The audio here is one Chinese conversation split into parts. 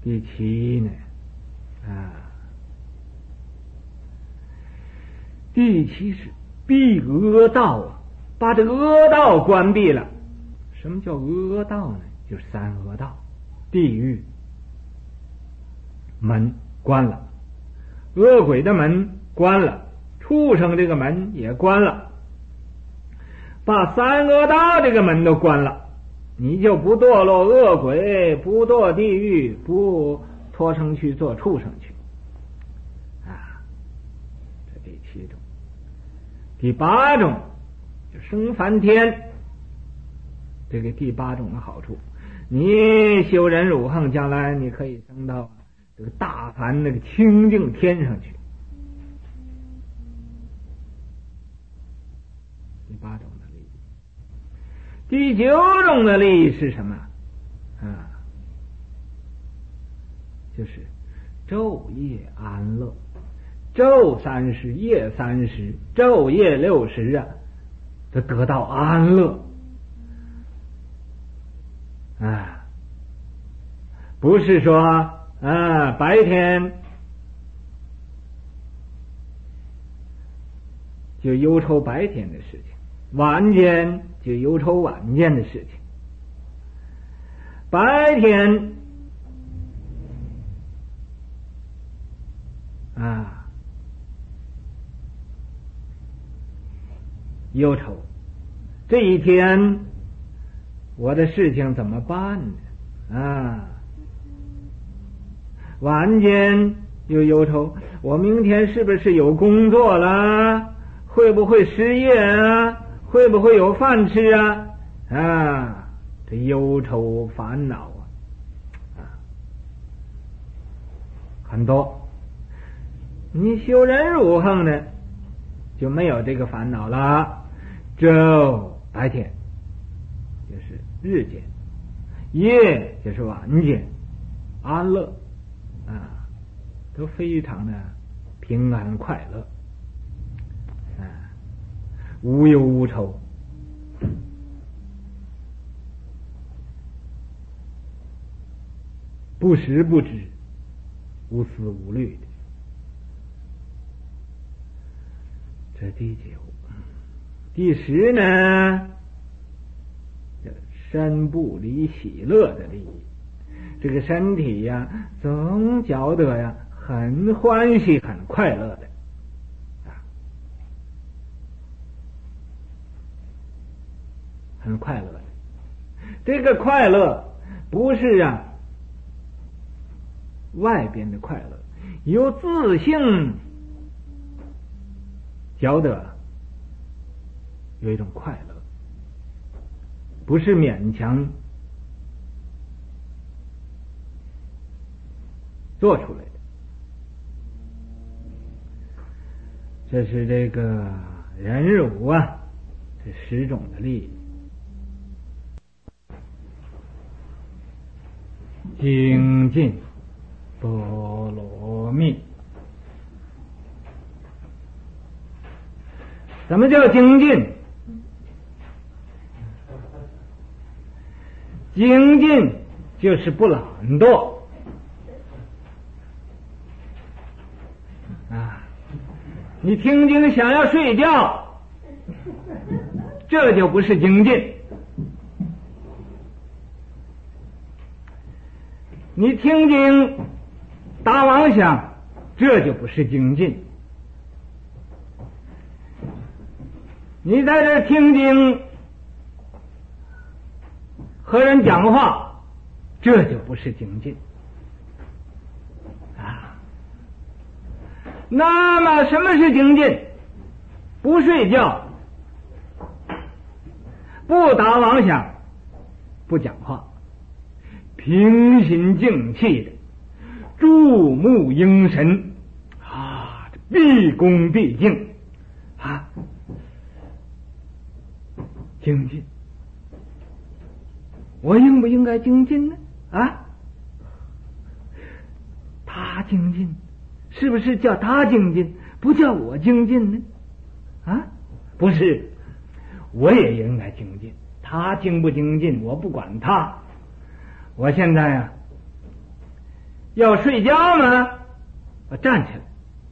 第七呢，第七是闭阿道啊，把这阿道关闭了。什么叫阿道呢？就是三恶道，地狱门关了，恶鬼的门关了，畜生这个门也关了，把三恶道这个门都关了，你就不堕落恶鬼，不堕地狱，不脱生去做畜生去这第七种。第八种就升梵天，这个第八种的好处，你修忍辱行，将来你可以升到这个大梵那个清净天上去。第八种的利益。第九种的利益是什么？就是昼夜安乐，昼30，夜30，昼夜60就得到安乐不是说白天就忧愁白天的事情，晚间就忧愁晚间的事情。白天忧愁这一天我的事情怎么办呢？晚间又忧愁，我明天是不是有工作了？会不会失业啊？会不会有饭吃啊？这忧愁烦恼很多。你修忍辱行呢，就没有这个烦恼了。白天就是日间，夜就是晚间，安乐都非常的平安快乐无忧无愁。不时不知，无思无虑的。这第九。第十呢，身不离喜乐的利益。这个身体呀，总觉得呀很欢喜很快乐的很快乐的。这个快乐不是外边的快乐，由自性觉得有一种快乐，不是勉强做出来的。这是这个忍辱这10种的利益。精进波罗蜜。什么叫精进？精进就是不懒惰你听经想要睡觉，这就不是精进。你听经打妄想，这就不是精进。你在这听经和人讲话，这就不是精进那么什么是精进？不睡觉，不打妄想，不讲话，平心静气的注目凝神毕恭毕敬精进。我应不应该精进呢？他精进，是不是叫他精进，不叫我精进呢？不是，我也应该精进。他精不精进我不管他。我现在要睡觉吗？我站起来。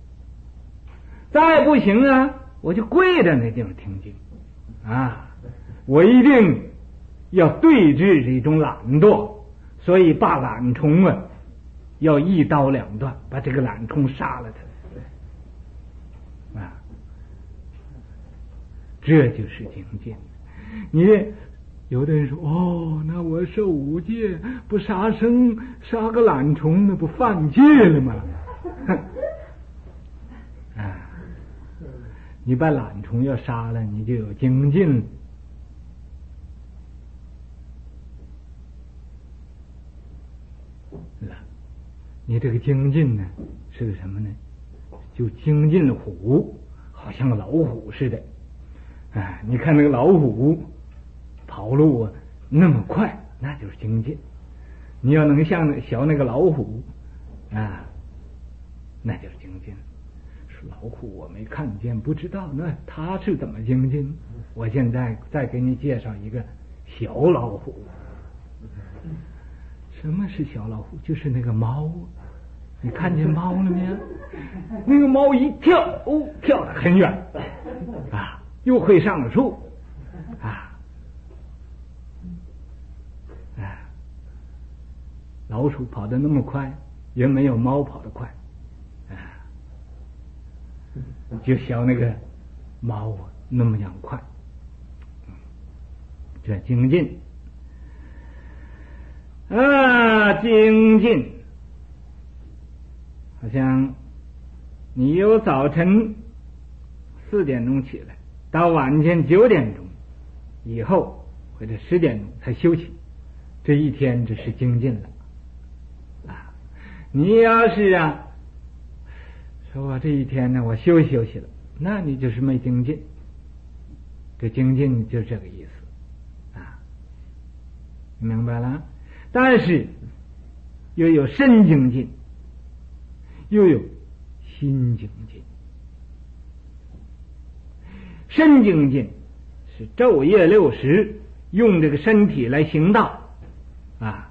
再不行啊，我就跪在那地方听经啊！我一定要对治这种懒惰，所以把懒虫啊要一刀两断，把这个懒虫杀了它啊！这就是精进。你有的人说哦，那我受五戒不杀生，杀个懒虫那不犯戒了吗？啊！你把懒虫要杀了，你就有精进了。你这个精进呢，是个什么呢？就精进虎，好像个老虎似的。哎，你看那个老虎跑路啊，那么快，那就是精进。你要能像那个老虎啊，那就是精进。说老虎我没看见，不知道那他是怎么精进。我现在再给你介绍一个小老虎。什么是小老虎？就是那个猫。你看见猫了没有？那个猫一跳，哦，跳得很远啊，又会上树啊。老鼠跑得那么快，也没有猫跑得快啊，就像那个猫啊那么样快。这精进啊，精进，好像你有早晨4点钟起来，到晚间9点钟以后或者10点钟才休息，这一天这是精进了啊！你要是说我这一天呢我休息了，那你就是没精进。这精进就是这个意思啊，明白了？但是又有身精进，又有心精进。身精进是昼夜60用这个身体来行道啊，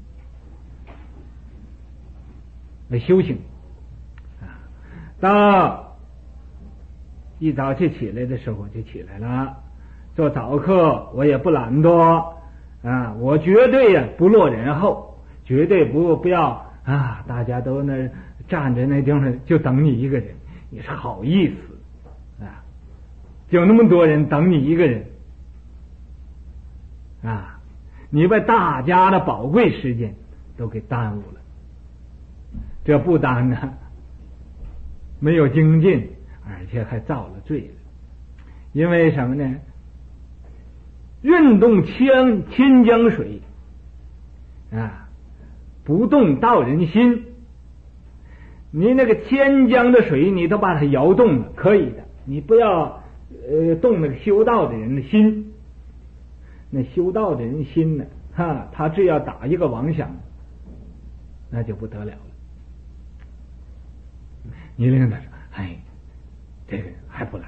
来修行啊。到一早起来的时候就起来了，做早课我也不懒惰啊，我绝对不落人后，绝对不要啊，大家都那站着那地方就等你一个人，你是好意思啊？就那么多人等你一个人啊，你把大家的宝贵时间都给耽误了，这不单呢没有精进，而且还造了罪了。因为什么呢？运动千江水啊，不动道人心。你那个千江的水你都把它摇动了，可以的，你不要动那个修道的人的心。那修道的人心呢，他只要打一个妄想，那就不得了了。你令他说，哎，这个人还不来，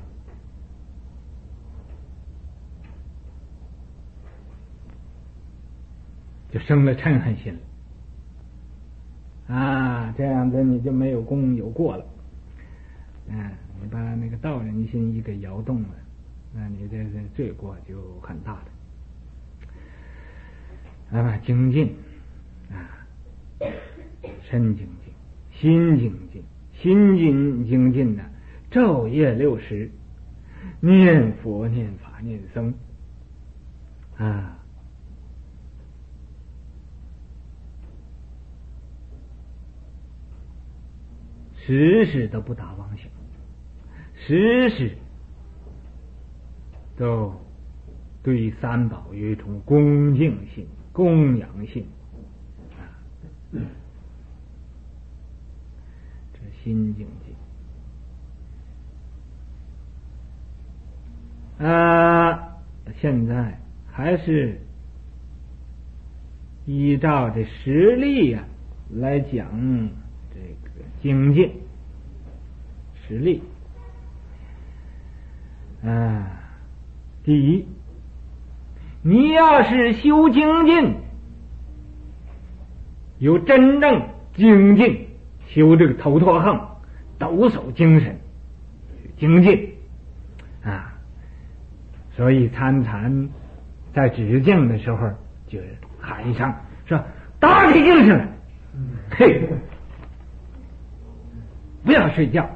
就生了嗔恨心了啊！这样子你就没有功有过了。你把那个道人心一给摇动了，那你这罪过就很大的。精进啊，身精进，心精进，心精进呢，昼夜60念佛念法念僧啊。时时都不打妄想，时时都对三宝有一种恭敬心、供养心啊，这心境界现在还是依照这实例来讲这个精进实例第一，你要是修精进有真正精进，修这个头陀横，抖擞精神，精进啊。所以参禅在止境的时候就喊一声说打起精神来，嘿，不要睡觉，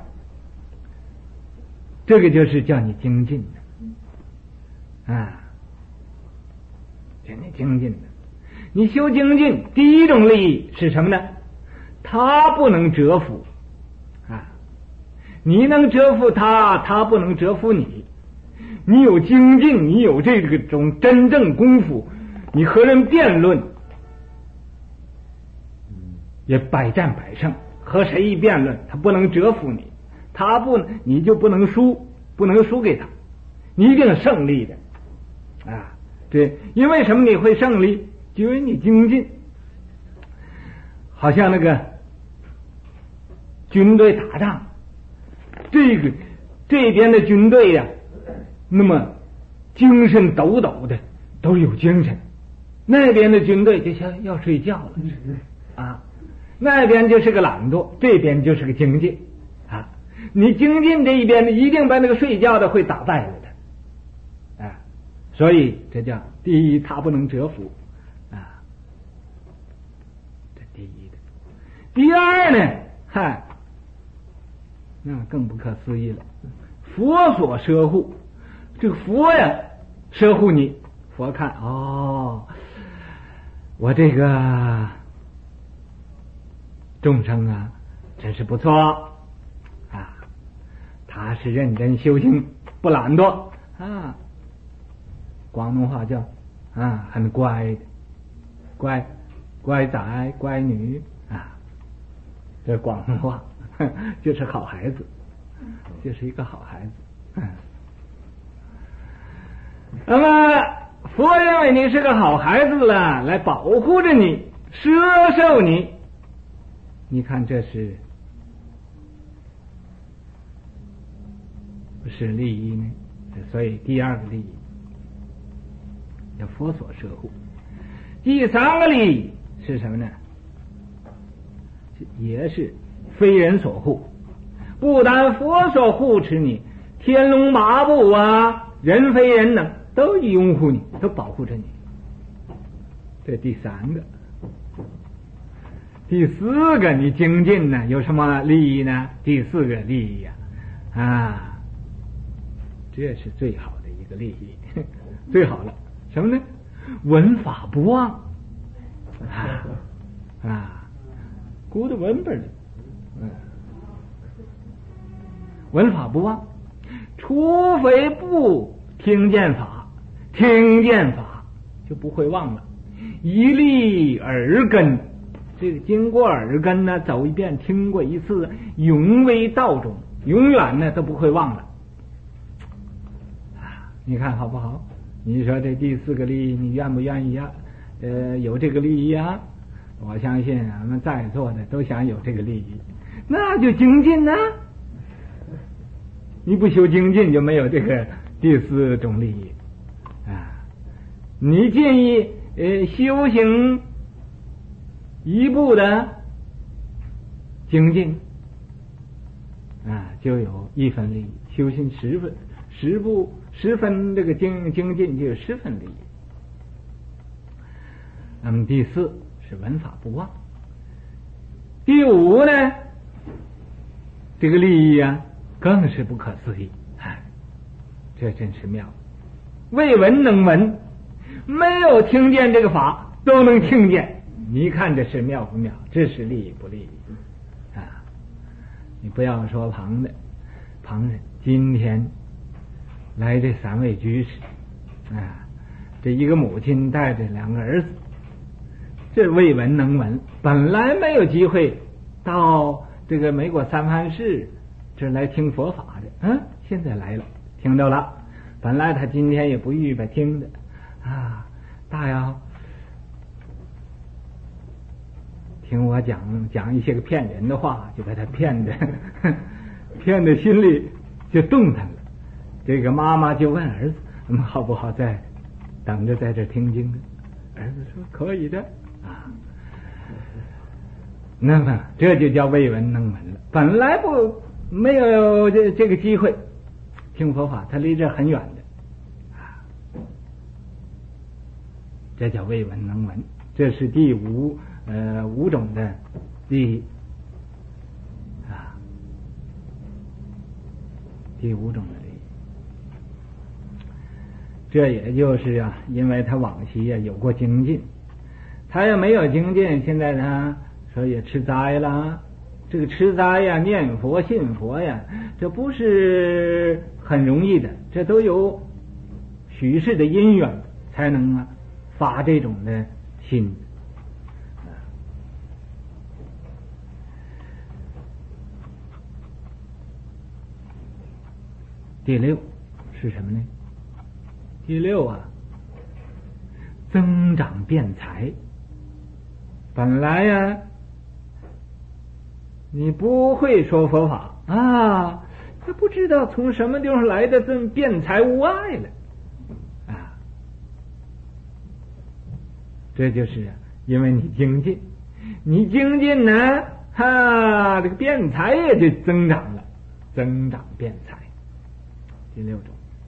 这个就是叫你精进的啊，叫你精进的。你修精进第一种利益是什么呢？他不能折服啊，你能折服他，他不能折服你。你有精进，你有这种真正功夫，你和人辩论也百战百胜。和谁一辩论，他不能折服你，你就不能输给他，你一定胜利的啊！对，因为什么你会胜利？就因为你精进。好像那个军队打仗，这边的军队呀，那么精神抖抖的，都有精神；那边的军队就像要睡觉了啊，那边就是个懒惰，这边就是个精进啊。你精进这一边的，一定把那个睡觉的会打败了的啊。所以这叫第一，他不能折服啊，这第一的。第二呢，那更不可思议了，佛所摄护。这个佛呀，摄护你，佛看哦，我这个众生啊，真是不错啊，他是认真修行，不懒惰啊，广东话叫很乖的，乖仔乖女啊，这广东话就是好孩子，就是一个好孩子。那么佛认为你是个好孩子了，来保护着你，摄受你。你看这是不是利益呢？所以第二个利益叫佛所摄护。第三个利益是什么呢？也是非人所护。不但佛所护持你，天龙八部啊，人非人等都拥护你，都保护着你。这第三个。第四个，你精进呢，有什么利益呢？第四个利益啊，这是最好的一个利益，最好了。什么呢？闻法不忘good remember，闻法不忘，除非不听见法，听见法就不会忘了。一粒耳根，这个经过耳根呢，走一遍，听过一次，永为道中，永远呢都不会忘了。你看好不好？你说这第四个利益，你愿不愿意呀？有这个利益啊？我相信俺们在座的都想有这个利益，那就精进呢。你不修精进，就没有这个第四种利益啊。你建议修行一步的精进就有一分利益；修行十分这个精进就有10分利益。那么第四是闻法不忘。第五呢，这个利益啊更是不可思议，这真是妙。未闻能闻，没有听见这个法都能听见，你看这是妙不妙？这是利益不利益你不要说旁人，今天来这3位居士这一个母亲带着2个儿子，这未闻能闻，本来没有机会到这个美国三藩市这来听佛法的，现在来了，听到了。本来他今天也不预备听的大要听我讲一些个骗人的话，就把他骗的心里就动弹了。这个妈妈就问儿子，好不好在等着在这听经呢？儿子说可以的那么这就叫未闻能闻了。本来没有这个机会听佛法，他离这很远的啊，这叫未闻能闻。这是第五种的利益啊，第五种的利益。这也就是啊，因为他往昔有过精进，他要没有精进，现在他说也吃斋了。这个吃斋呀、念佛、信佛呀，这不是很容易的，这都有许世的因缘才能发这种的心。第六是什么呢？第六啊，增长辩才。本来呀，你不会说佛法啊，他不知道从什么地方来的这么辩才无碍了啊。这就是因为你精进，你精进呢，这个辩才也就增长了，增长辩才。第六种，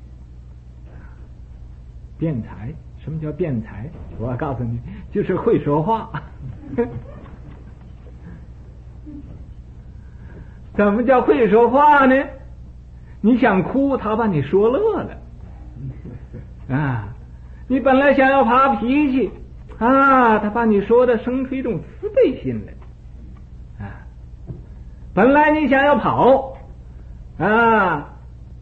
辩才。什么叫辩才？我告诉你，就是会说话。怎么叫会说话呢？你想哭，他把你说乐了啊！你本来想要发脾气啊，他把你说的生出一种慈悲心来啊！本来你想要跑啊，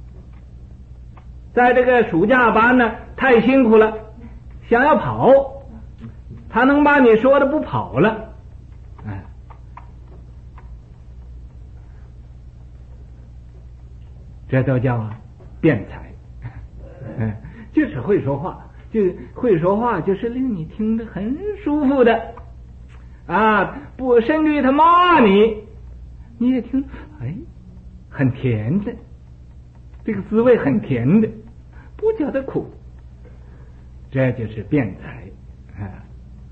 在这个暑假班呢太辛苦了，想要跑，他能把你说的不跑了，哎，这都叫辩才，就是会说话，就会说话，就是令你听得很舒服的啊，不，甚至于他骂你，你也听，哎，很甜的，这个滋味很甜的，不觉得苦。这就是辩才啊。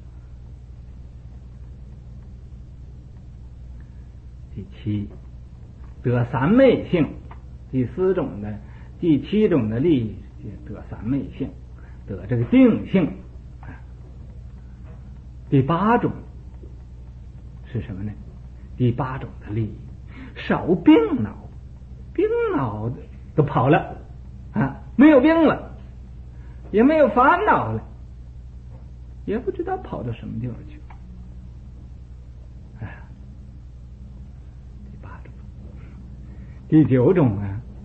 第七，得三昧性。第七种的利益，得三昧性，得这个定性。第八种是什么呢？第八种的利益，少病恼，病恼都跑了啊，没有病了。也没有烦恼了，也不知道跑到什么地方去。第八种，第九种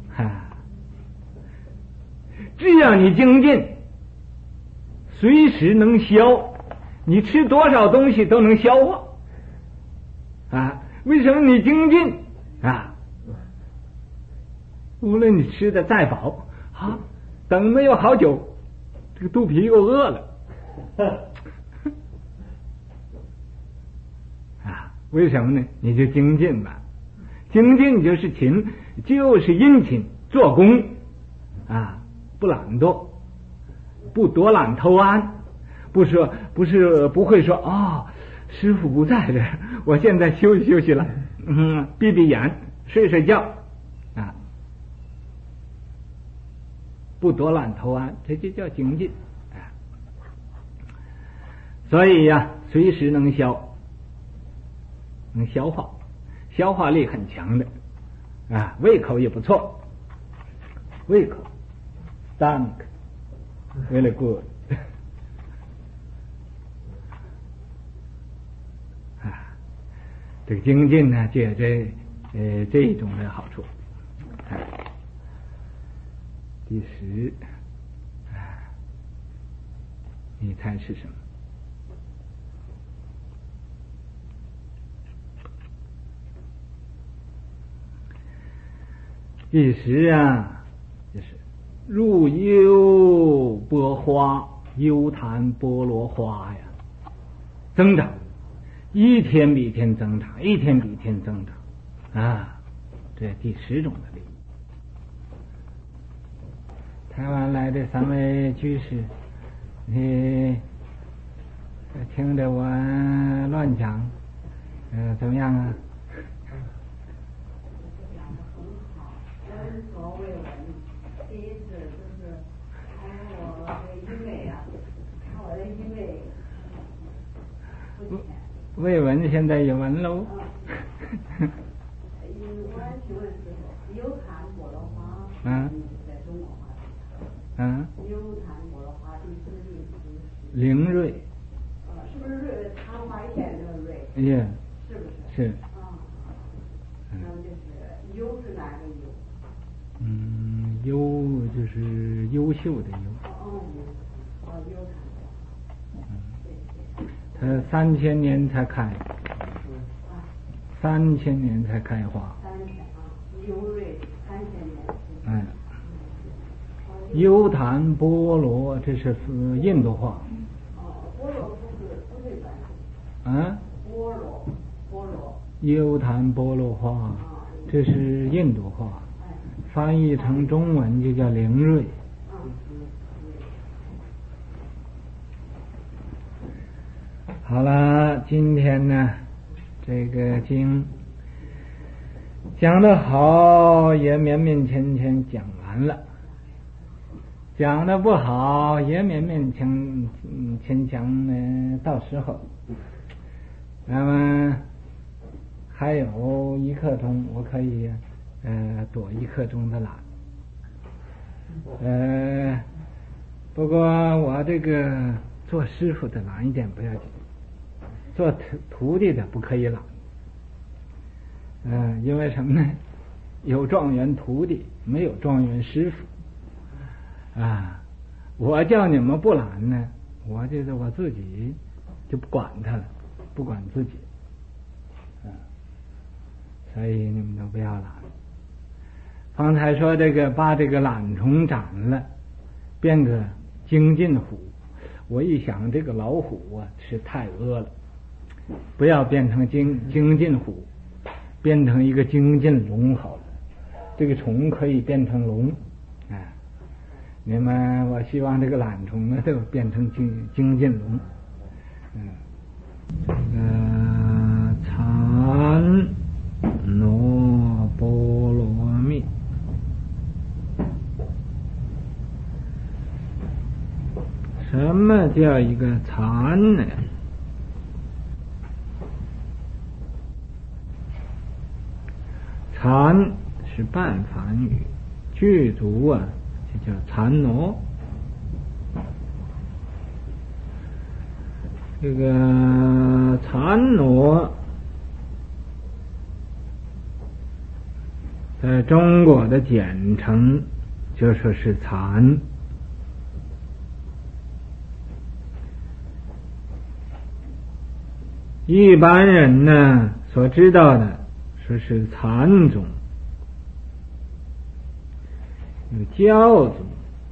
只要你精进，随时能消，你吃多少东西都能消化啊！为什么你精进啊？无论你吃的再饱啊，等没有好久。这个肚皮又饿了为什么呢？你就精进吧，精进就是勤，就是殷勤做工不懒惰，不多懒偷安，不会说师父不在这儿，我现在休息休息了，闭闭眼睡睡觉不多懒偷安，这就叫精进所以随时能消，能消化，消化力很强的胃口也不错，胃口 stomach really good 这个精进呢就有这一种的好处第10你猜是什么？第10就是入幽波花，幽檀波罗花增长，一天比一天增长，一天比一天增长这第10种的利益。台湾来的3位居士，你听着我乱讲怎么样啊？ 讲的很好，闻所未闻。第一次就是看我的医美啊，看我的医美不浅。 未闻现在也闻喽。 我请问师傅，幽檀菠萝花，在中国话幽檀菠萝花第四例是灵瑞。 是不是瑞？昙花一现那个瑞？ 耶。 是不是？ 是。 那么就是优是哪个优？ 优就是优秀的优。 优檀。它3000年才开。3000年才开花。 幽瑞3000 年。幽檀波罗，这是印度话。 波罗不是短。波罗。 幽檀波罗花，这是印度话，翻译成中文就叫灵瑞。好了，今天呢，这个经讲得好，也勉勉强强讲完了；讲得不好，也勉勉强强呢。到时候，那么还有1刻钟，我可以躲1刻钟的懒。不过我这个做师傅的懒一点不要紧，做徒弟的不可以懒。因为什么呢？有状元徒弟，没有状元师傅。我叫你们不懒呢，我自己就不管他了，不管自己。所以你们都不要懒。方才说这个把这个懒虫斩了，变个精进虎。我一想，这个老虎啊是太饿了，不要变成精进虎，变成一个精进龙好了。这个虫可以变成龙。你们，我希望这个懒虫呢都变成精进龙。禅挪波罗蜜。什么叫一个禅呢？禅是半梵语，具足啊就叫禅挪。这个禅挪在中国的简称就说是禅。一般人呢所知道的说是禅宗，有教宗、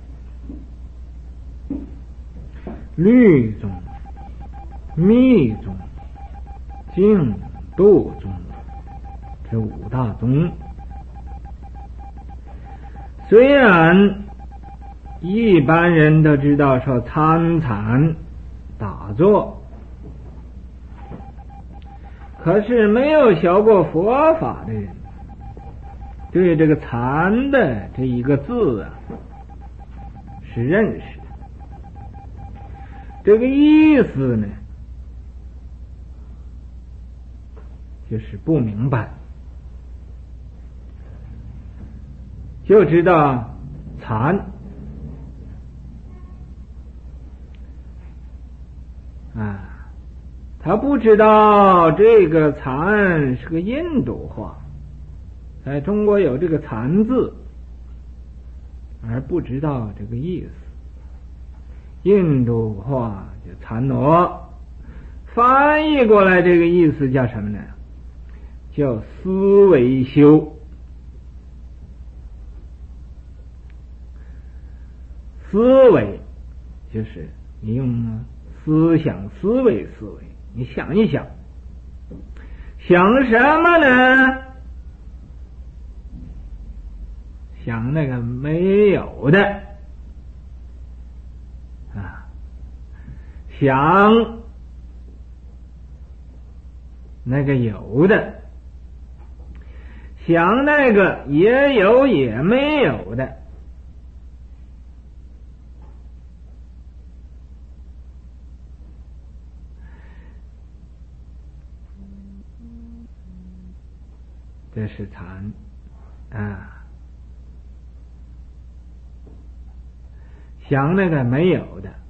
律宗、密宗、净土宗，这5大宗。虽然一般人都知道说参禅打坐，可是没有学过佛法的人，对这个禅的这一个字啊是认识的，这个意思呢就是不明白，就知道禅他不知道这个禅是个印度话，在中国有这个禅字，而不知道这个意思。印度话就禅挪，翻译过来这个意思叫什么呢？叫思维修。思维就是你用思想思维，你想一想，想什么呢？想那个没有的想那个有的，想那个也有也没有的。这是禅啊，想那个没有的，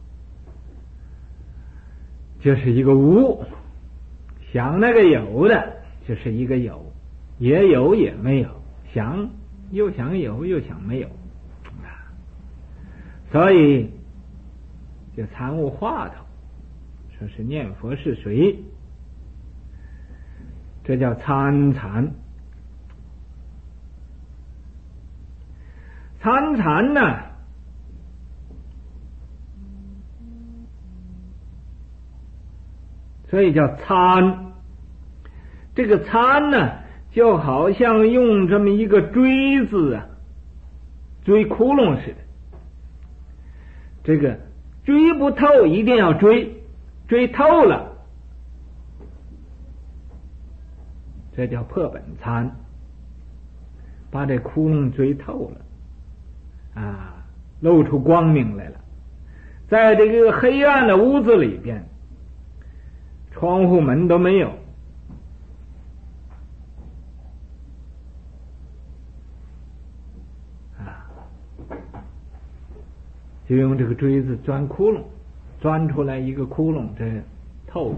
就是一个无；想那个有的，就是一个有，也有也没有，想又想有又想没有，所以就参悟话头，说是念佛是谁，这叫参禅。参禅呢，所以叫参。这个参呢，就好像用这么一个锥子啊，锥窟窿似的。这个锥不透，一定要锥，锥透了，这叫破本参，把这窟窿锥透了啊，露出光明来了。在这个黑暗的屋子里边，窗户门都没有啊，就用这个锥子钻窟窿，钻出来一个窟窿，这透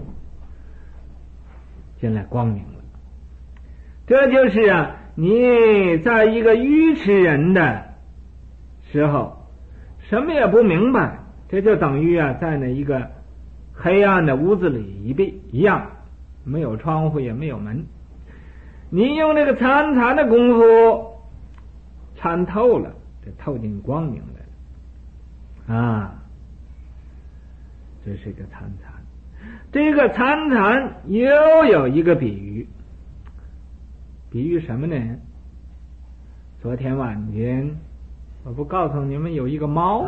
进来光明了。这就是啊，你在一个愚痴人的时候，什么也不明白，这就等于啊，在那一个黑暗的屋子里一样，没有窗户也没有门。你用这个参禅的功夫参透了，这透进光明来了啊！这是一个参禅。这个参禅又有一个比喻，比喻什么呢？昨天晚间我不告诉你们有一个猫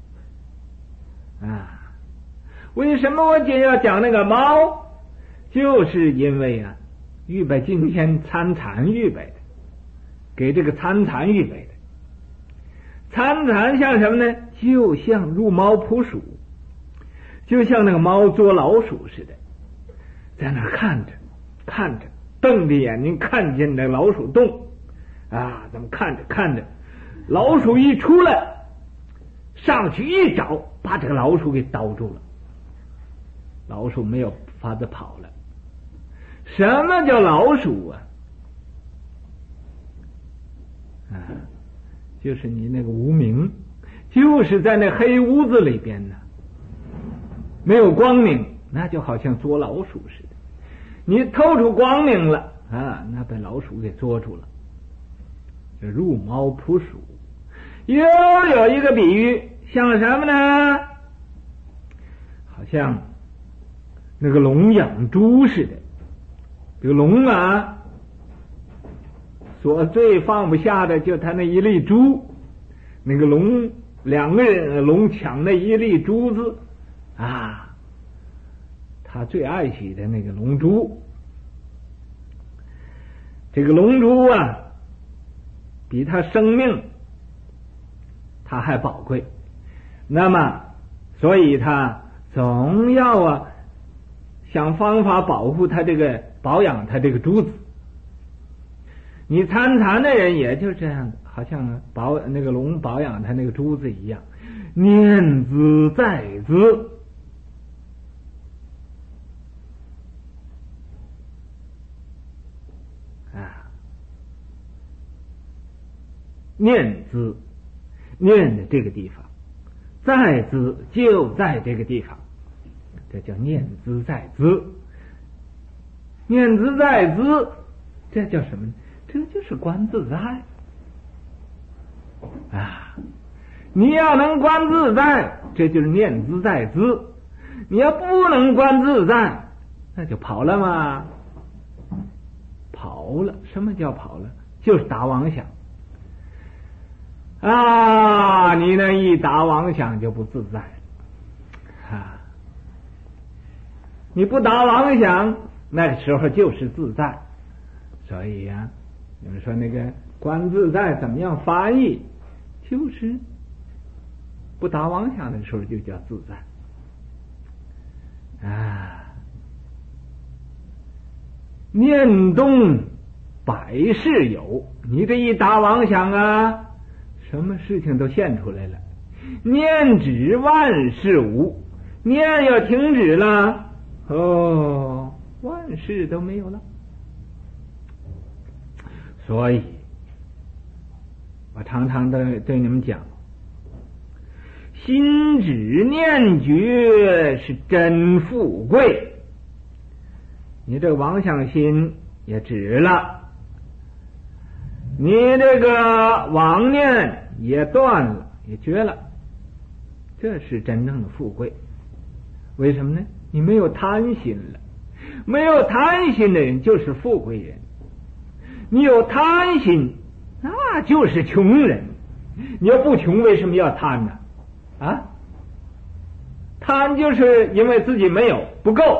啊？为什么我今要讲那个猫？就是因为啊，预备今天参禅预备的，给这个参禅预备的。参禅像什么呢？就像入猫扑鼠，就像那个猫捉老鼠似的，在那看着看着，瞪着眼睛看见那老鼠动啊，怎么看着看着，老鼠一出来，上去一找，把这个老鼠给叨住了，老鼠没有法子跑了。什么叫老鼠啊？就是你那个无明，就是在那黑屋子里边呢，没有光明，那就好像捉老鼠似的。你透出光明了啊，那被老鼠给捉住了，这入猫扑鼠。又有一个比喻，像什么呢？好像那个龙养猪似的。这个龙啊，所最放不下的就他那一粒珠，那个龙两个人龙抢那一粒珠子啊，他最爱惜的那个龙珠。这个龙珠啊，比他生命他还宝贵，那么所以他总要啊想方法保护他这个保养他这个珠子。你参禅的人也就这样，好像那个龙保养他那个珠子一样，念兹在兹啊，念兹念的这个地方，在兹就在这个地方，这叫念兹在兹。念兹在兹，这叫什么呢？这就是观自在啊！你要能观自在，这就是念兹在兹；你要不能观自在，那就跑了嘛。跑了，什么叫跑了？就是打妄想啊！你那一打妄想就不自在啊！你不打妄想， 那个时候就是自在。所以呀，你们说那个观自在怎么样翻译？就是不打妄想的时候就叫自在啊。念动百事有，你这一打妄想啊，什么事情都现出来了。念止万事无，念要停止了，哦，万事都没有了。所以我常常的对你们讲，心止念觉是真富贵。你这个妄想心也止了，你这个妄念也断了，也绝了，这是真正的富贵。为什么呢？你没有贪心了，没有贪心的人就是富贵人。你有贪心，那就是穷人。你要不穷，为什么要贪呢？啊，贪就是因为自己没有，不够，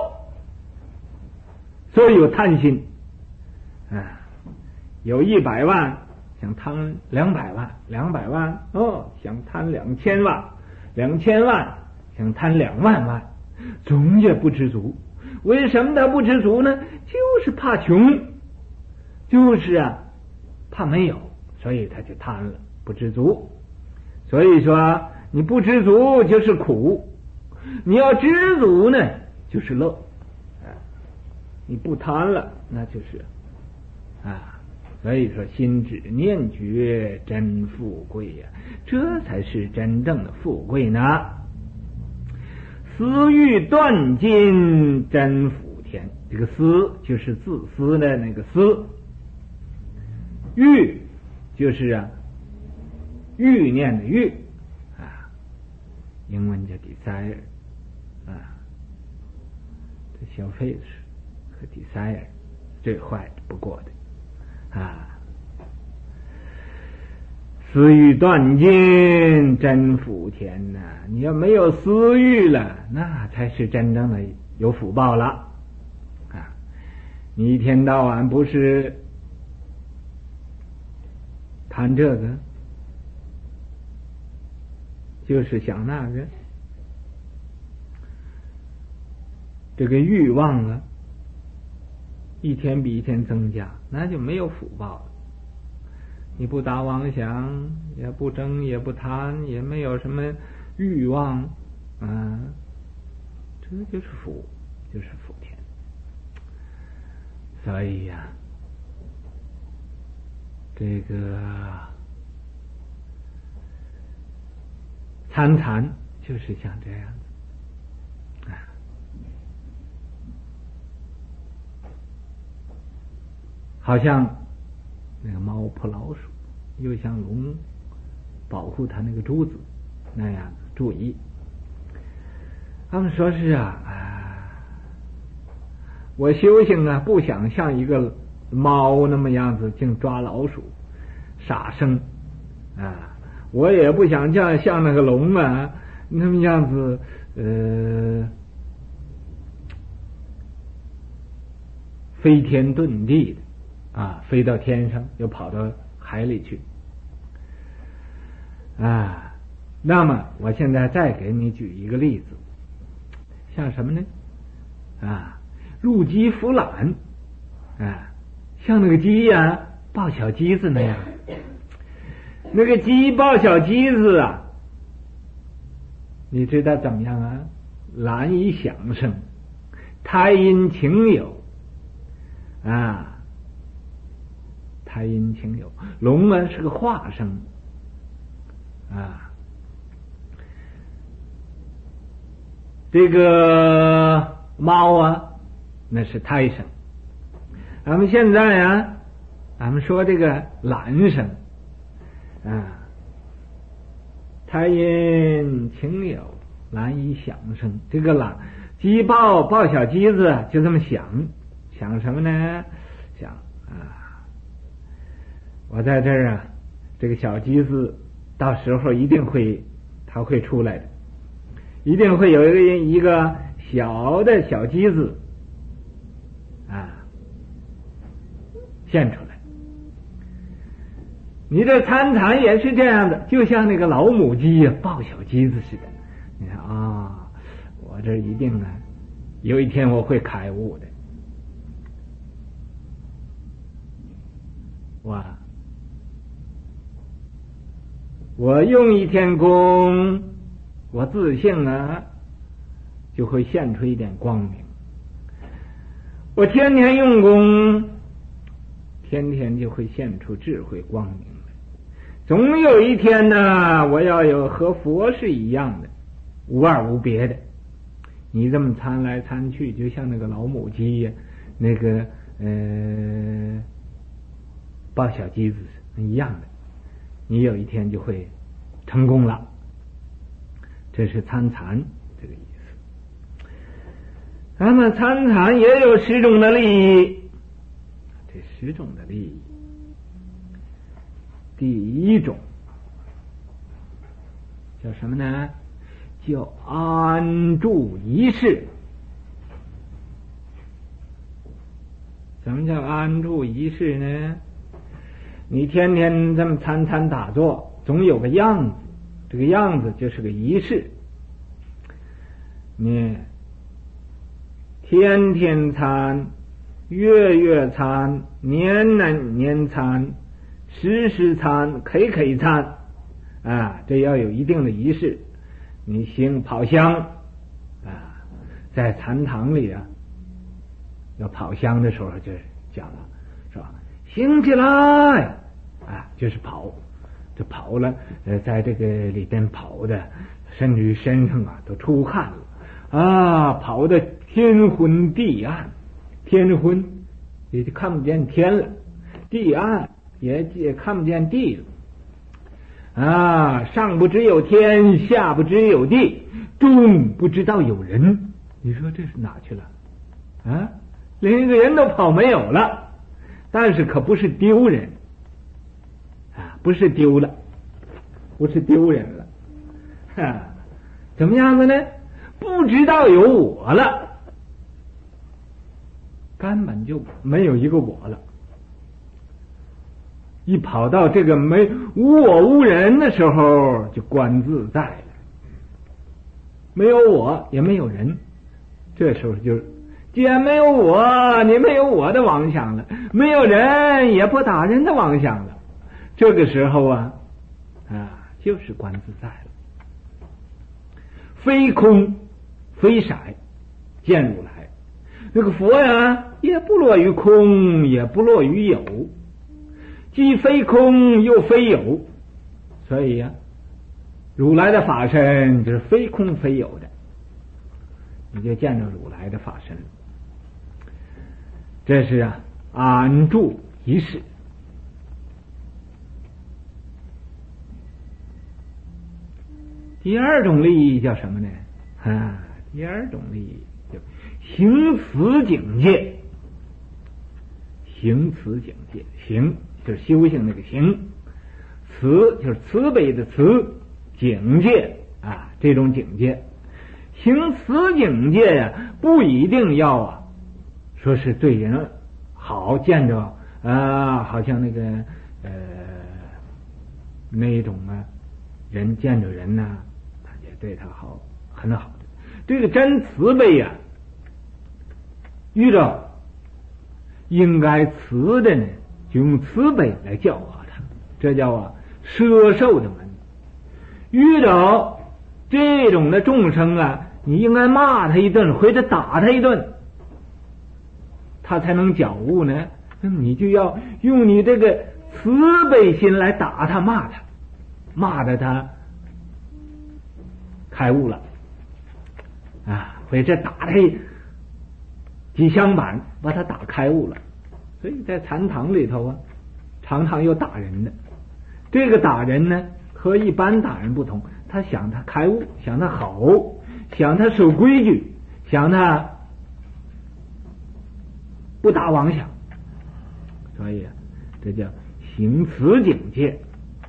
所以有贪心。啊，有100万想贪200万，200万想贪2000万，2000万想贪2万万，总也不知足。为什么他不知足呢？就是怕穷，就是怕没有，所以他就贪了，不知足。所以说你不知足就是苦，你要知足呢就是乐。你不贪了，那就是所以说心止念觉真富贵呀，这才是真正的富贵呢。思欲断尽真福田，这个思就是自私的那个思，欲就是欲念的欲英文叫 desire 这消费的是和 desire 最坏不过的私欲断尽真福田呐！你要没有私欲了，那才是真正的有福报了你一天到晚不是谈这个，就是想那个，这个欲望一天比一天增加，那就没有福报了。你不打妄想，也不争，也不贪，也没有什么欲望这就是福，就是福田。所以这个参禅就是像这样子好像那个猫扑老鼠，又像龙保护它那个珠子那样子注意。他们说是我修行不想像一个猫那么样子净抓老鼠杀生我也不想像那个龙那么样子飞天遁地的飞到天上又跑到海里去那么我现在再给你举一个例子，像什么呢入鸡孵卵像那个鸡抱小鸡子那样，那个鸡抱小鸡子你知道怎么样卵以响声，胎因情有胎因情有，龙是个化声这个猫那是胎声。咱们现在咱们说这个卵声胎因情有，卵以响声。这个鸡抱小鸡子就这么响什么呢？响我在这儿这个小鸡子到时候一定会它会出来的，一定会有一个小的小鸡子现出来。你这参禅也是这样的，就像那个老母鸡抱小鸡子似的。你看我这一定有一天我会开悟的。我用一天功，我自信就会现出一点光明。我天天用功，天天就会现出智慧光明来。总有一天我要有和佛是一样的，无二无别的。你这么参来参去，就像那个老母鸡那个抱小鸡子一样的，你有一天就会成功了。这是参禅这个意思。那么参禅也有10种的利益，这10种的利益，第一种叫什么呢？叫安住一世。什么叫安住一世呢？你天天这么参打坐，总有个样子，这个样子就是个仪式。你天天参，月参，年参，时参，K参这要有一定的仪式。你行跑香在禅堂里要跑香的时候就讲了，是吧？行起来就是跑，这跑了在这个里边跑的，甚至于身上都出汗了跑的天昏地暗，天昏也就看不见天了，地暗也看不见地了上不知有天，下不知有地，中不知道有人。你说这是哪去了连一个人都跑没有了。但是可不是丢人不是丢了，不是丢人了怎么样子呢？不知道有我了，根本就没有一个我了。一跑到这个无我无人的时候，就观自在了，没有我也没有人。这时候就既然没有我，你没有我的妄想了，没有人也不打人的妄想了。这个时候就是观自在了，非空非色见如来。那个佛也不落于空，也不落于有，既非空又非有，所以如来的法身就是非空非有的，你就见着如来的法身了。这是安住一世。第二种利益叫什么呢？第二种利益就行慈警戒。行慈警戒，行就是修行那个行，慈就是慈悲的慈，警戒这种警戒。行慈警戒不一定要说是对人好，见着好像那个那一种人见着人也对他好，很好的。这个真慈悲遇着应该慈的呢，就用慈悲来教化他，这叫摄受的门。遇到这种的众生你应该骂他一顿，或者打他一顿，他才能觉悟呢。那么你就要用你这个慈悲心来打他，骂得他开悟了或者打他几箱板，把他打开悟了。所以在禅堂里头常常有打人的。这个打人呢和一般打人不同，他想他开悟，想他好，想他守规矩，想他不打妄想。所以这叫行慈警戒。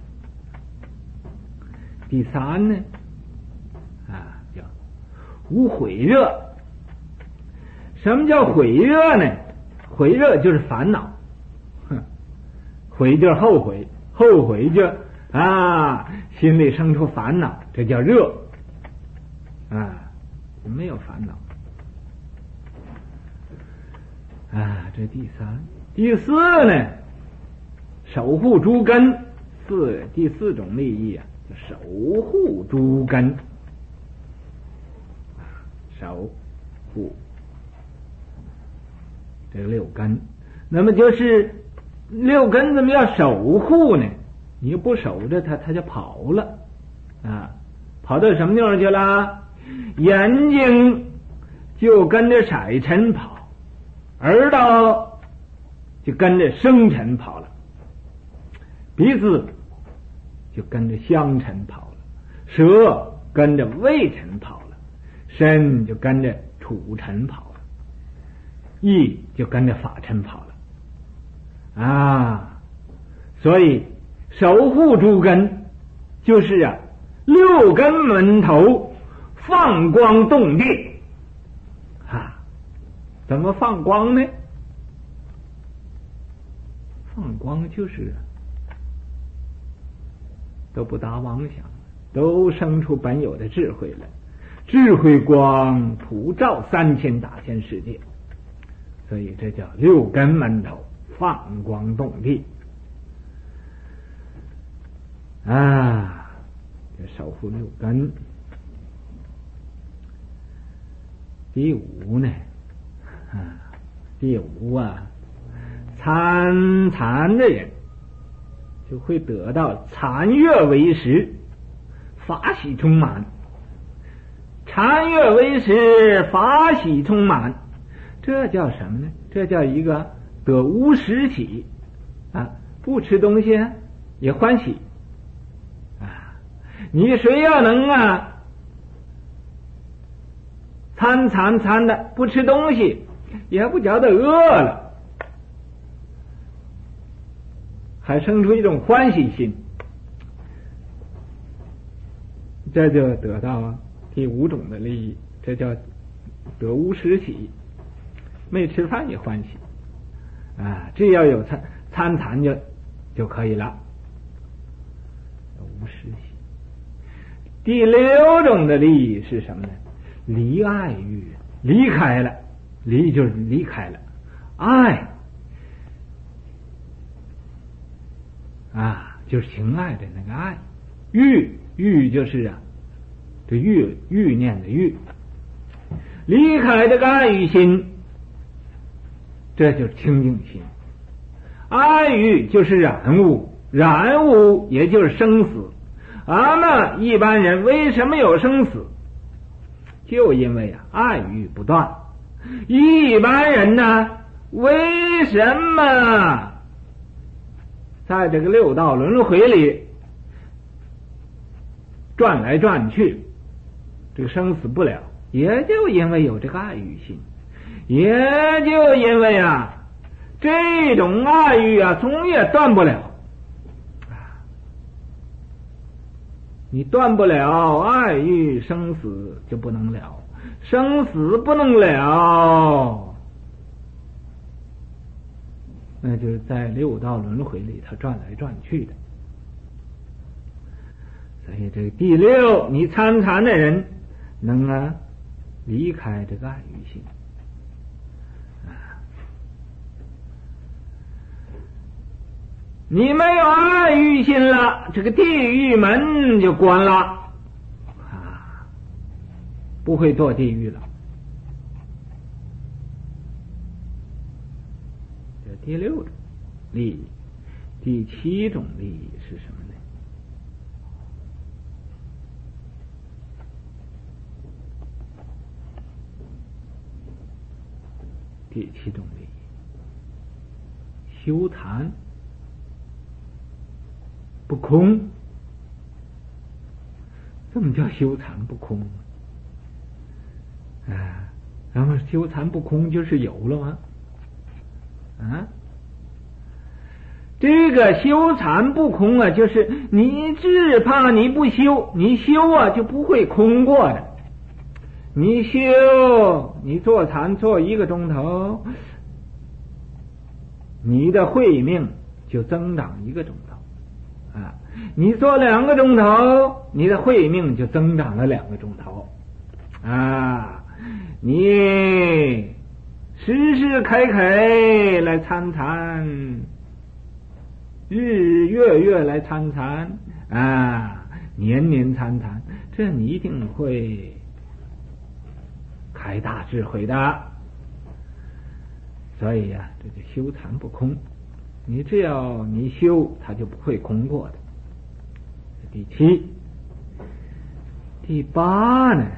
第三呢叫无毁热。什么叫毁热呢？ 悔热就是烦恼，悔就是后悔，后悔就心里生出烦恼，这叫热没有烦恼这第三。第四呢，守护诸根，第四种利益守护诸根，守护这个六根。那么就是六根怎么要守护呢？你不守着它，它就跑了跑到什么地方去了？眼睛就跟着色尘跑，耳朵就跟着声尘跑了，鼻子就跟着香尘跑了，舌跟着味尘跑了，身就跟着触尘跑了，意就跟着法尘跑了所以守护诸根就是六根门头放光动地怎么放光呢？放光就是都不打妄想，都生出本有的智慧来，智慧光普照3000大千世界，所以这叫六根门头放光动地这守护六根。第五呢参禅的人就会得到禅悦为食，法喜充满。禅悦为食，法喜充满，这叫什么呢？这叫一个得无时喜不吃东西也欢喜你谁要能参的不吃东西，也不觉得饿了，还生出一种欢喜心，这就得到第五种的利益，这叫得无时喜，没吃饭也欢喜只要有参禅就可以了，无时喜。第六种的利益是什么呢？离爱欲，离开了，离就是离开了，爱就是情爱的那个爱，欲就是这欲念的欲，离开这个爱欲心，这就是清净心。爱欲就是染物，染物也就是生死。那一般人为什么有生死？就因为爱欲不断。一般人呢，为什么在这个六道轮回里转来转去，这个生死不了？也就因为有这个爱欲心，也就因为这种爱欲总也断不了。你断不了爱欲，生死就不能了，生死不能了，那就是在六道轮回里它转来转去的。所以这个第六，你参禅的人能离开这个爱欲心你没有爱欲心了，这个地狱门就关了不会堕地狱了。这第六种利益。第七种利益是什么呢？第七种利益，修禅不空。怎么叫修禅不空然后修禅不空就是有了吗？这个修禅不空就是你只怕你不修，你修就不会空过的。你修，你坐禅坐1个钟头， 你的慧命就增长1个钟头啊。你做2个钟头，你的慧命就增长了2个钟头啊。你时时刻刻来参禅，日月来参禅啊，年参禅，这你一定会开大智慧的。所以呀，这就修禅不空，你只要你修，它就不会空过的。第7，第8呢？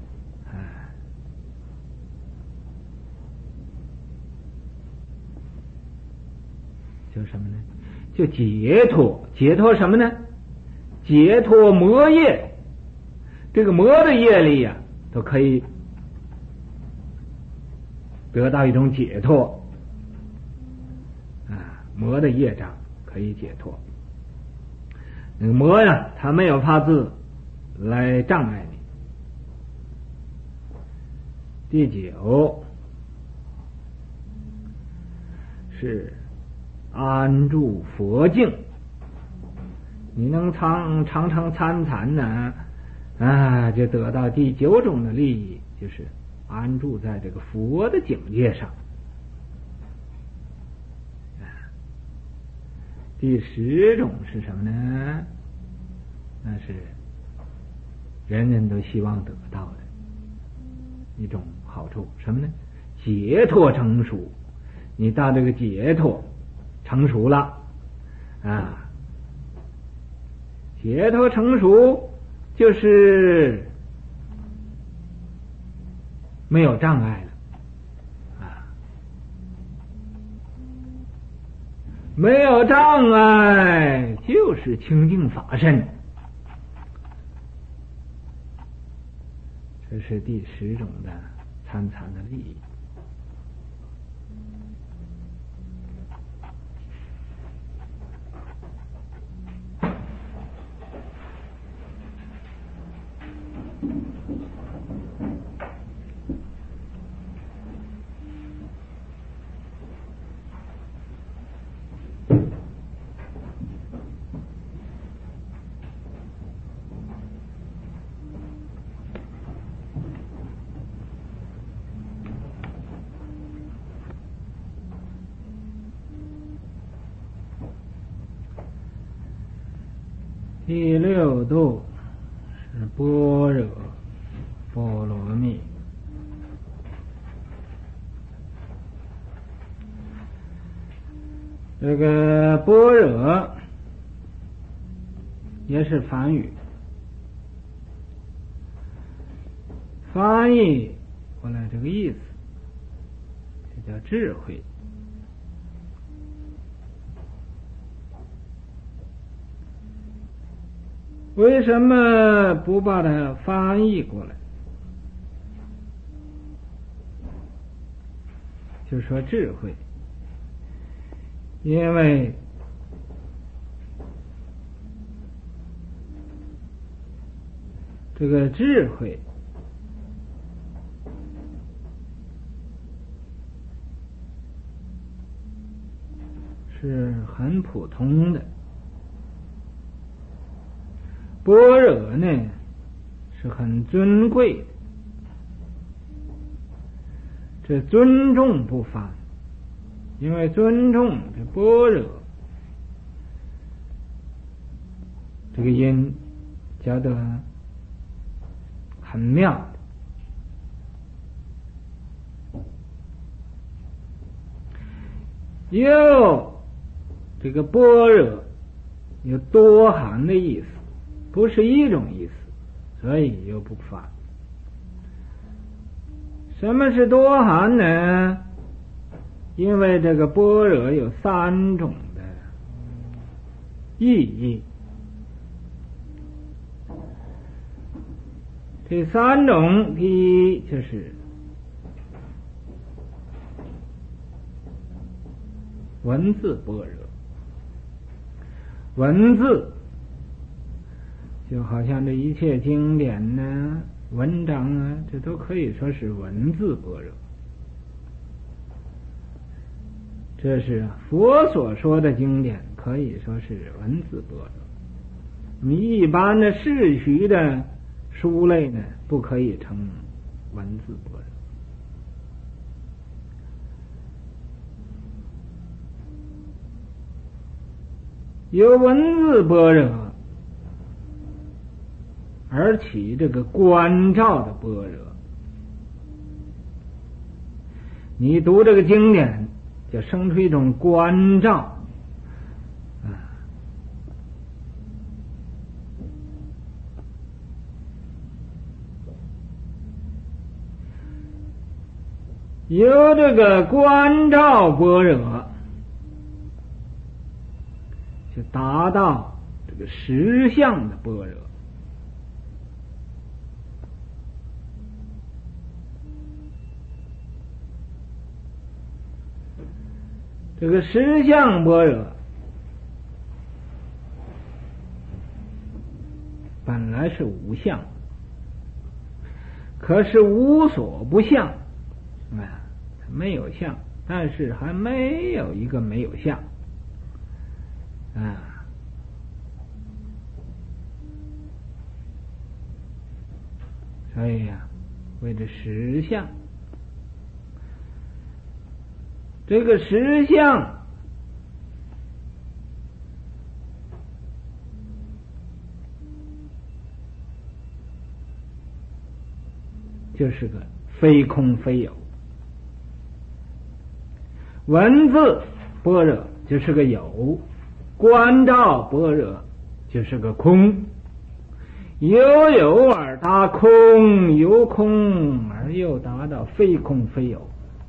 就什么呢？就解脱。解脱什么呢？解脱魔业。这个魔的业力呀，都可以得到一种解脱啊，魔的业障可以解脱。那个魔呀，它没有法子来障碍你。第9是安住佛境。你能常参禅呢啊，就得到第9种的利益，就是安住在这个佛的境界上。第10种是什么呢？那是人人都希望得到的一种好处，什么呢？解脱成熟。你到这个解脱成熟了啊，解脱成熟就是没有障碍了啊，没有障碍就是清净法身。这是第10种的参禅的利益。第6度是般若波罗蜜。这个般若也是梵语，翻译过来这个意思就叫智慧。为什么不把它翻译过来？就说智慧，因为这个智慧是很普通的，般若呢是很尊贵的，这尊重不凡，因为尊重这般若这个音觉得很妙的。又这个般若有多含的意思，不是一种意思，所以又不凡。什么是多含呢？因为这个般若有3种的意义，这3种，第一就是文字般若，文字就好像这一切经典呢、文章啊，这都可以说是文字般若。 这是佛所说的经典，可以说是文字般若。你一般的世俗的书类呢，不可以称文字般若。有文字般若，而起这个观照的般若。你读这个经典，就生出一种观照由这个观照般若，就达到这个实相的般若。这个实相般若本来是无相，可是无所不相没有相，但是还没有一个没有相所以为了实相，这个实相就是个非空非有，文字般若就是个有，观照般若就是个空。由有而达空，由空而又达到非空非有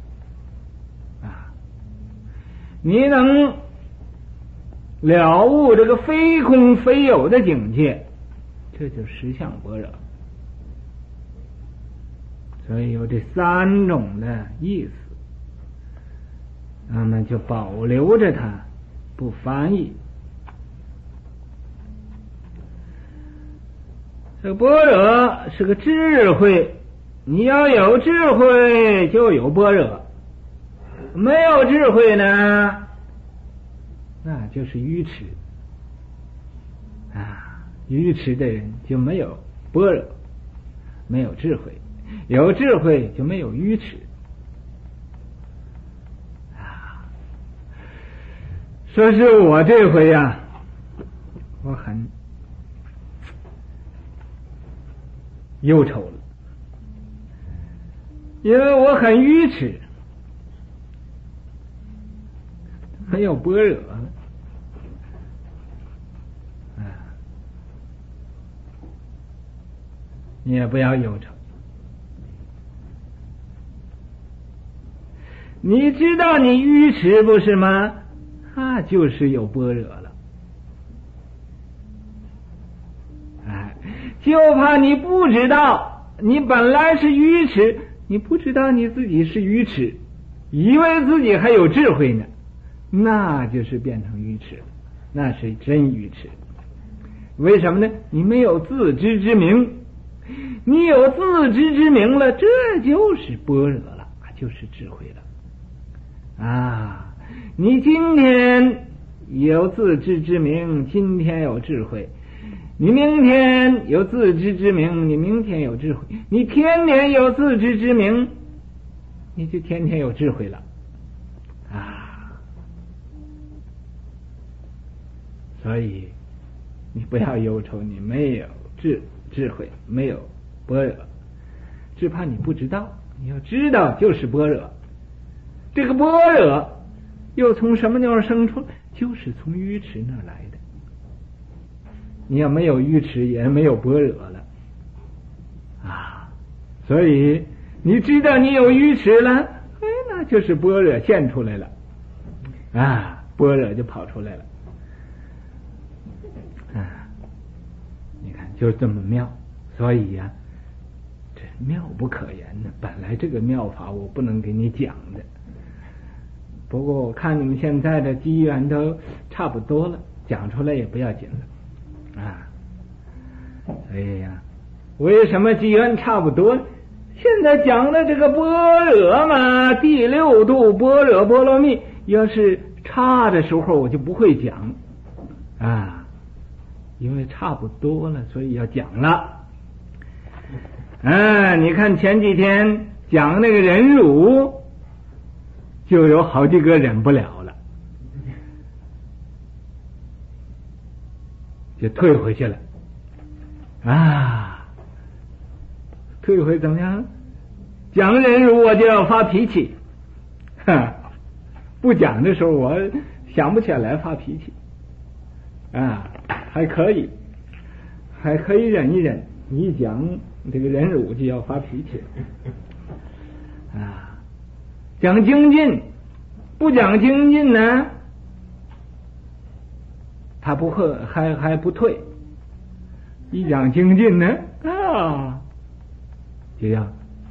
你能了悟这个非空非有的境界，这就实相般若。所以有这三种的意思，那么就保留着它不翻译。这个般若是个智慧，你要有智慧就有般若，没有智慧呢，那就是愚痴愚痴的人就没有般若，没有智慧，有智慧就没有愚痴说是我这回我很忧愁了，因为我很愚痴，没有般若你也不要忧愁，你知道你愚痴不是吗？就是有般若了。就怕你不知道，你本来是愚痴，你不知道你自己是愚痴，以为自己还有智慧呢，那就是变成愚痴了，那是真愚痴。为什么呢？你没有自知之明，你有自知之明了，这就是般若了，就是智慧了你今天有自知之明，今天有智慧，你明天有自知之明，你明天有智慧，你天天有自知之明，你就天天有智慧了所以你不要忧愁，你没有智慧，没有般若，只怕你不知道，你要知道就是般若。这个般若又从什么地方生出？就是从愚痴那来的。你要没有愚痴，也没有般若了所以你知道你有愚痴了，那就是般若现出来了般若就跑出来了你看就这么妙。所以这妙不可言的，本来这个妙法我不能给你讲的，不过我看你们现在的机缘都差不多了，讲出来也不要紧了为什么机缘差不多？现在讲的这个般若嘛，第六度般若波罗蜜要是差的时候我就不会讲啊，因为差不多了，所以要讲了。你看前几天讲那个忍辱，就有好几个忍不了了，就退回去了啊。退回怎么样？讲忍辱我就要发脾气，不讲的时候我想不起来发脾气啊，还可以忍一忍，一讲这个忍辱就要发脾气啊。讲精进，不讲精进呢，他不会还不退，一讲精进呢就要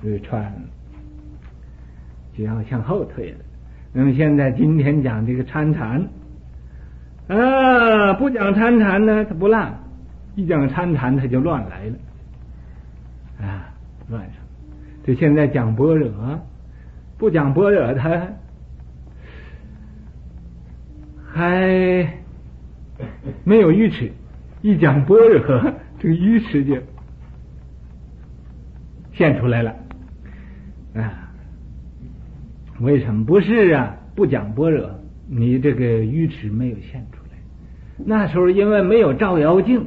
就要向后退了。那么现在今天讲这个参禅不讲参禅呢他不烂，一讲参禅他就乱来了乱上。这现在讲般若，不讲般若他还没有愚痴，一讲般若这个愚痴就现出来了为什么不是不讲般若你这个愚痴没有现出来？那时候因为没有照妖镜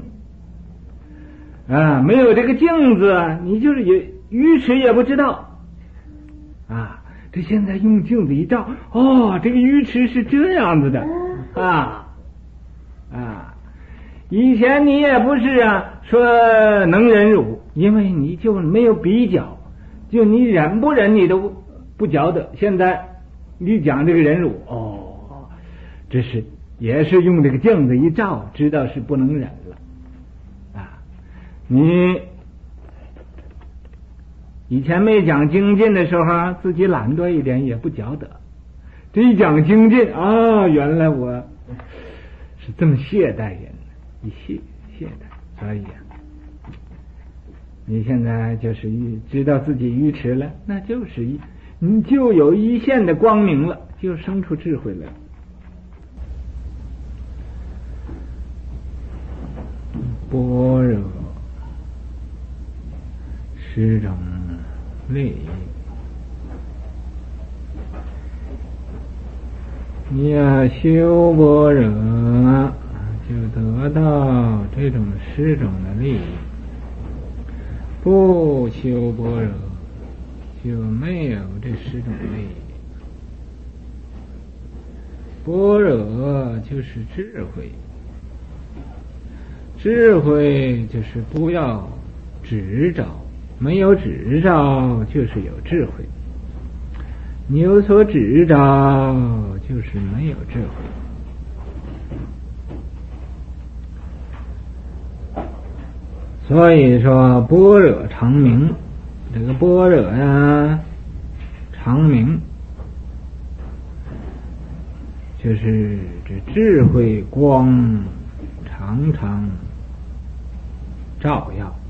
没有这个镜子你就是愚痴也不知道这现在用镜子一照，这个愚痴是这样子的以前你也不是说能忍辱，因为你就没有比较，就你忍不忍你都不觉得。现在你讲这个忍辱这是也是用这个镜子一照知道是不能忍了你以前没讲精进的时候自己懒惰一点也不觉得，这一讲精进原来我是这么懈怠人，一懈怠，所以你现在就是知道自己愚痴了，那就是你就有一线的光明了，就生出智慧来了。般若是种利益，你要修般若就得到这种十种的利益，不修般若就没有这十种利益。般若就是智慧，智慧就是不要执着，没有执着就是有智慧，你有所执着就是没有智慧。所以说般若常明，这个般若常明就是这智慧光常常照耀。